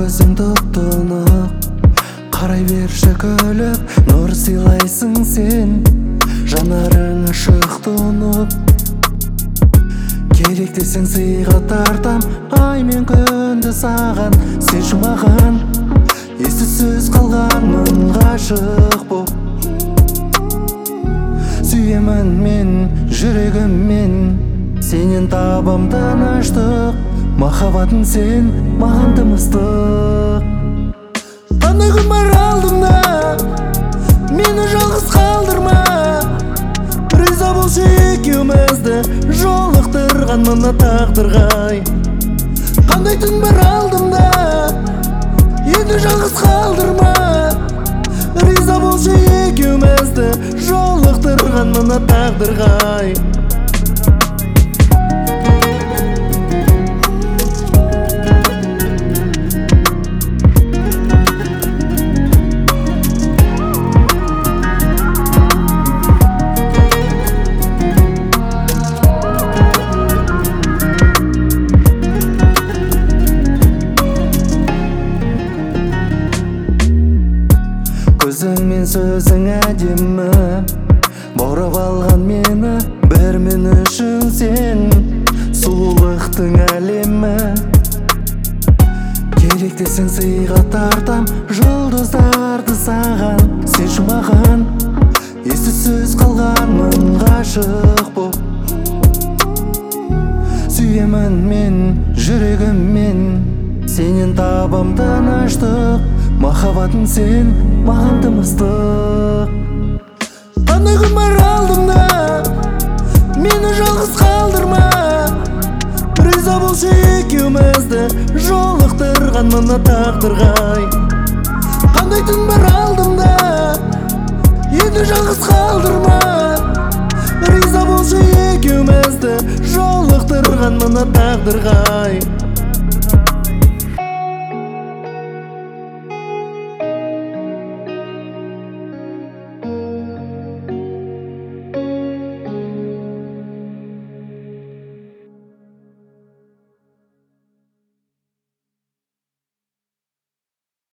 көзің тоқтынып, қарай берші күліп, нұр сыйлайсың сен, жанарың ышық тұнып. Керек десең сыйға тартам, ай мен күнді саған, сен жұмаған, ессіз қалғанмын ғашық боп. Сүйемін мен жүрегіммен, сенен табам тыныштық, махаббатың сен маған тымыстық. Қандай күн бар алдымда, мені жалғыз қалдырма, риза болшы екеумізді жолықтырған мына тағдырға. Қандай түн бар алдымда, енді жалғыз қалдырма, риза болшы екеумізді жолықтырған мына тағдырға. Көзің мен сөзің әдемі, баурап алған мені, бір мен үшін сен сұлулықтың әлемі. Керек десең сыйға тартам, жұлдыздарды саған, сен жұмаған, ессіз қалғанмын ғашық боп. Сүйемін мен жүрегіммен, сенен табам тыныштық, махаббатың сен маған тымыстық. Қандай күн бар алдымда, мені жалғыз қалдырма, риза болшы екеумізді жолықтырған мына тағдырға. Қандай түн бар алдымда, енді жалғыз қалдырма, риза болшы екеумізді жолықтырған мына тағдырға.